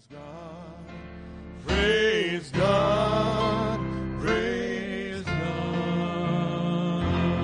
Praise God, praise God.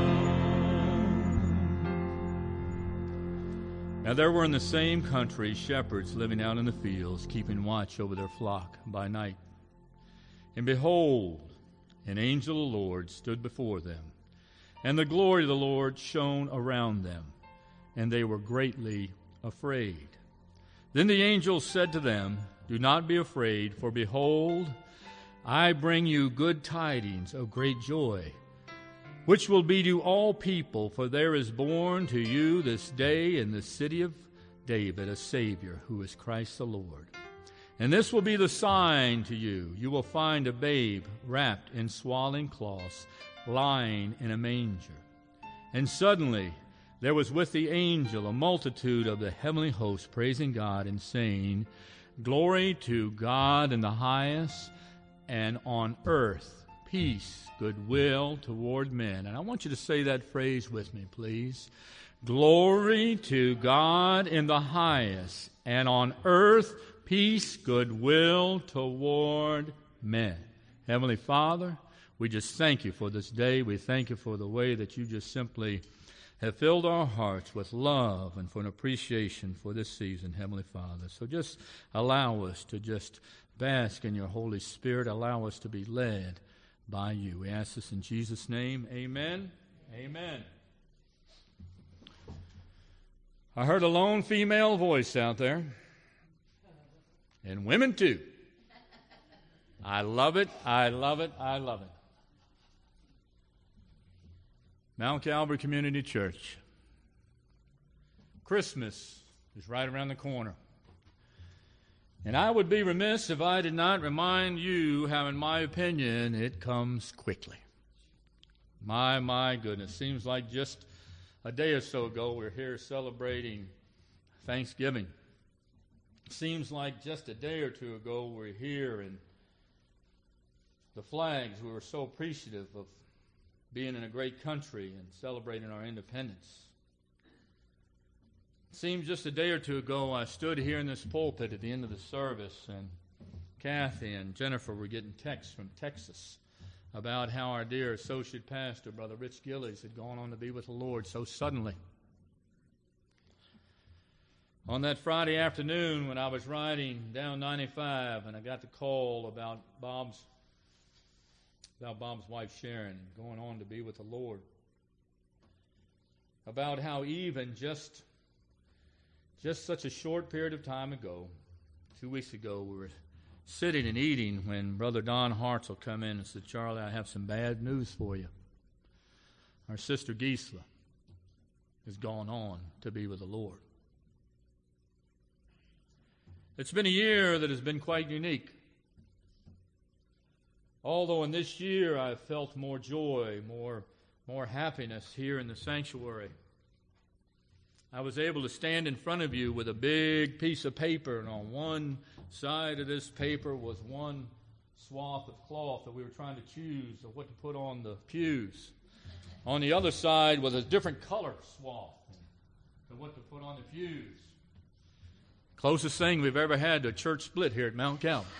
Now there were in the same country shepherds living out in the fields, keeping watch over their flock by night. And behold, an angel of the Lord stood before them, and the glory of the Lord shone around them, and they were greatly afraid. Then the angel said to them, "Do not be afraid, for behold, I bring you good tidings of great joy, which will be to all people, for there is born to you this day in the city of David a Savior, who is Christ the Lord. And this will be the sign to you. You will find a babe wrapped in swaddling cloths, lying in a manger." And suddenly there was with the angel a multitude of the heavenly host, praising God and saying, "Glory to God in the highest, and on earth peace, goodwill toward men." And I want you to say that phrase with me, please. Glory to God in the highest, and on earth peace, goodwill toward men. Heavenly Father, we just thank you for this day. We thank you for the way that you just simply have filled our hearts with love and for an appreciation for this season, Heavenly Father. So just allow us to just bask in your Holy Spirit. Allow us to be led by you. We ask this in Jesus' name. Amen. Amen. I heard a lone female voice out there. And women too. I love it. I love it. I love it. Mount Calvary Community Church. Christmas is right around the corner. And I would be remiss if I did not remind you how, in my opinion, it comes quickly. My goodness. Seems like just a day or so ago we were here celebrating Thanksgiving. Seems like just a day or two ago we were here, and the flags, we were so appreciative of being in a great country and celebrating our independence. It seems just a day or two ago I stood here in this pulpit at the end of the service, and Kathy and Jennifer were getting texts from Texas about how our dear associate pastor, Brother Rich Gillies, had gone on to be with the Lord so suddenly. On that Friday afternoon when I was riding down 95 and I got the call about Bob's wife Sharon going on to be with the Lord, about how even just such a short period of time ago, 2 weeks ago, we were sitting and eating when Brother Don Hartzell come in and said, "Charlie, I have some bad news for you. Our sister Gisela has gone on to be with the Lord." It's been a year that has been quite unique. Although in this year I've felt more joy, more happiness here in the sanctuary. I was able to stand in front of you with a big piece of paper, and on one side of this paper was one swath of cloth that we were trying to choose of what to put on the pews. On the other side was a different color swath of what to put on the pews. Closest thing we've ever had to a church split here at Mount Calvary.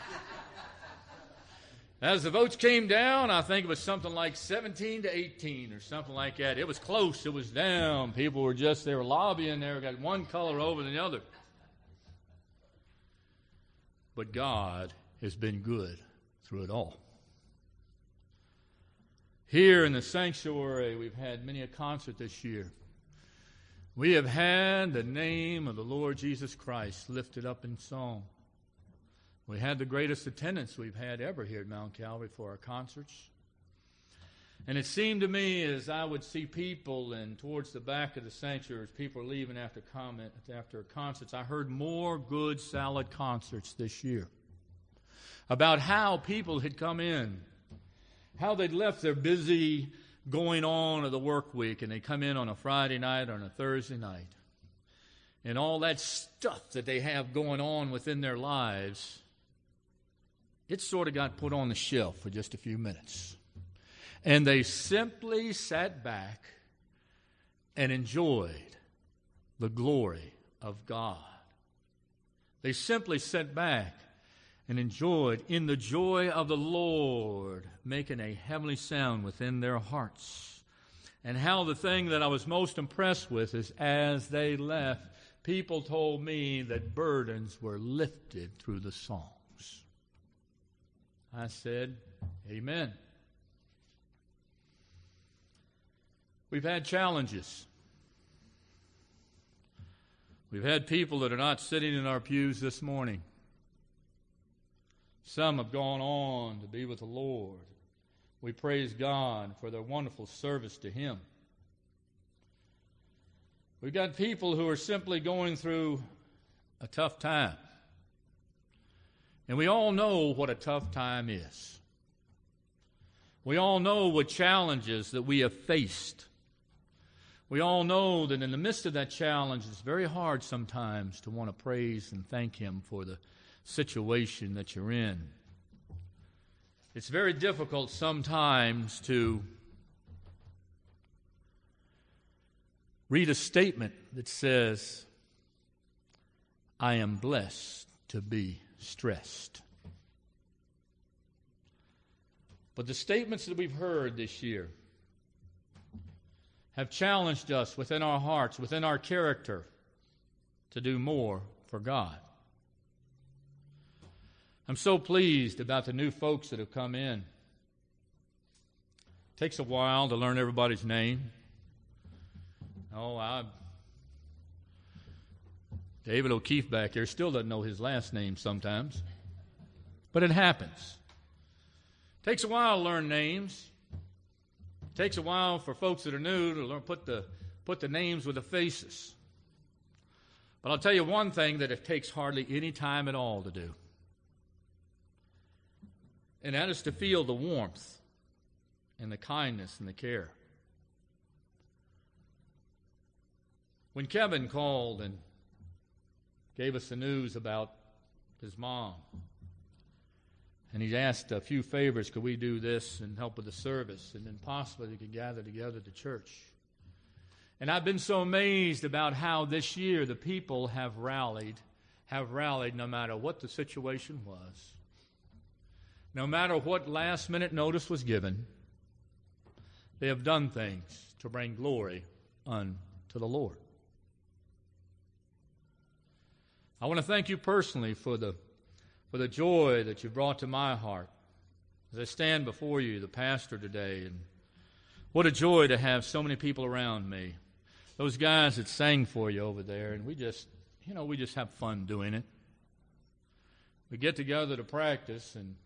As the votes came down, I think it was something like 17 to 18 or something like that. It was close. It was down. People were they were lobbying there, got one color over the other. But God has been good through it all. Here in the sanctuary, we've had many a concert this year. We have had the name of the Lord Jesus Christ lifted up in song. We had the greatest attendance we've had ever here at Mount Calvary for our concerts. And it seemed to me as I would see people and towards the back of the sanctuary, as people were leaving after concerts, I heard more good, solid concerts this year about how people had come in, how they'd left their busy going on of the work week, and they come in on a Friday night or on a Thursday night. And all that stuff that they have going on within their lives, it sort of got put on the shelf for just a few minutes. And they simply sat back and enjoyed the glory of God. They simply sat back and enjoyed in the joy of the Lord, making a heavenly sound within their hearts. And how the thing that I was most impressed with is as they left, people told me that burdens were lifted through the songs. I said, amen. We've had challenges. We've had people that are not sitting in our pews this morning. Some have gone on to be with the Lord. We praise God for their wonderful service to Him. We've got people who are simply going through a tough time. And we all know what a tough time is. We all know what challenges that we have faced. We all know that in the midst of that challenge, it's very hard sometimes to want to praise and thank Him for the situation that you're in. It's very difficult sometimes to read a statement that says, I am blessed to be stressed. But the statements that we've heard this year have challenged us within our hearts, within our character, to do more for God. I'm so pleased about the new folks that have come in. It takes a while to learn everybody's name. David O'Keefe back there still doesn't know his last name sometimes. But it happens. It takes a while to learn names. It takes a while for folks that are new to learn put the names with the faces. But I'll tell you one thing that it takes hardly any time at all to do. And that is to feel the warmth and the kindness and the care. When Kevin called and gave us the news about his mom, and he asked a few favors, could we do this and help with the service, and then possibly they could gather together to church. And I've been so amazed about how this year the people have rallied no matter what the situation was. No matter what last-minute notice was given, they have done things to bring glory unto the Lord. I want to thank you personally for the joy that you brought to my heart as I stand before you, the pastor today. And what a joy to have so many people around me. Those guys that sang for you over there, and we just have fun doing it. We get together to practice, and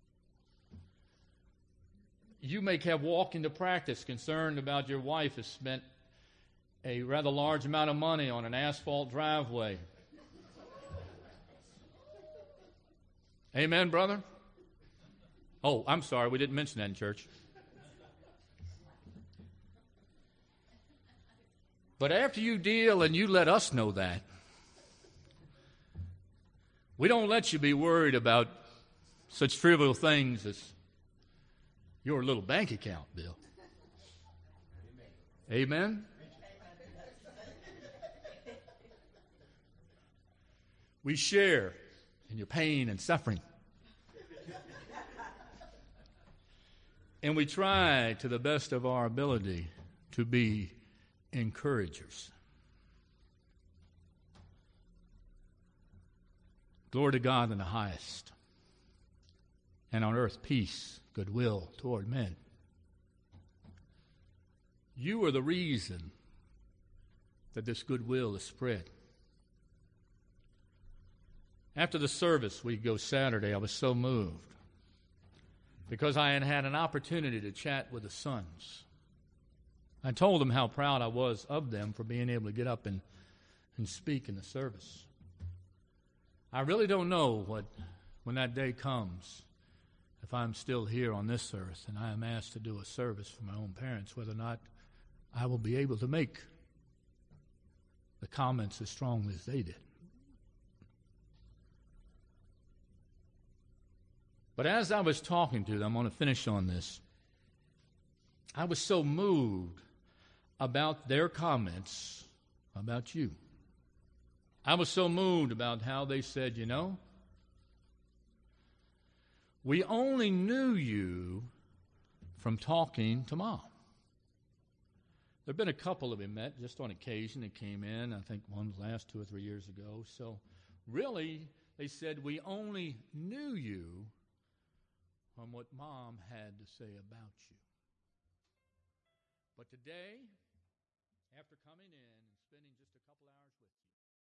you may have walked into practice concerned about your wife has spent a rather large amount of money on an asphalt driveway. Amen, brother? Oh, I'm sorry, we didn't mention that in church. But after you deal and you let us know that, we don't let you be worried about such trivial things as your little bank account bill. Amen? We share in your pain and suffering. And we try to the best of our ability to be encouragers. Glory to God in the highest, and on earth peace, goodwill toward men. You are the reason that this goodwill is spread. After the service, we go Saturday, I was so moved because I had an opportunity to chat with the sons. I told them how proud I was of them for being able to get up and speak in the service. I really don't know when that day comes, if I'm still here on this earth and I am asked to do a service for my own parents, whether or not I will be able to make the comments as strongly as they did. But as I was talking to them, I'm going to finish on this. I was so moved about their comments about you. I was so moved about how they said, we only knew you from talking to Mom. There have been a couple of them met just on occasion that came in. I think one last 2 or 3 years ago. So really, they said, we only knew you from what Mom had to say about you. But today, after coming in and spending just a couple hours with you,